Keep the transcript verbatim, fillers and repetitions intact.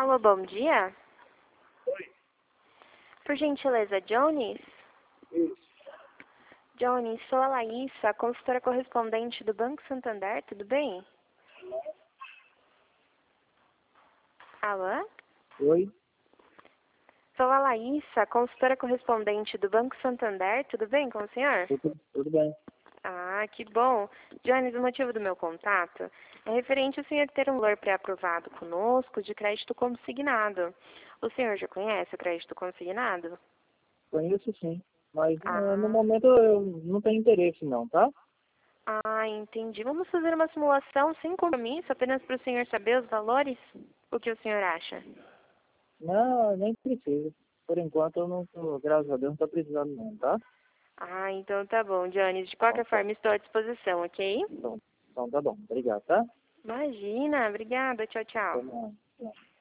Alô, bom dia. Oi. Por gentileza, Jones? Isso. Jones, sou a Laísa, consultora correspondente do Banco Santander, tudo bem? Alô? Oi. Sou a Laísa, consultora correspondente do Banco Santander, tudo bem com o senhor? Tudo, tudo bem. Ah, que bom. Jones, o motivo do meu contato é referente ao senhor ter um valor pré-aprovado conosco de crédito consignado. O senhor já conhece o crédito consignado? Conheço sim. Mas eh, no Ah, momento eu não tenho interesse não, tá? ah, entendi. Vamos fazer uma simulação sem compromisso, apenas para o senhor saber os valores? O que o senhor acha? Não, nem precisa. Por enquanto eu não tô, graças a Deus, não tô precisando não, tá? Ah, então tá bom, Jones. De Então qualquer tá, forma, estou à disposição, ok? então, então tá bom. Obrigado, tá? Imagina, obrigada, tchau, Até tchau. mais.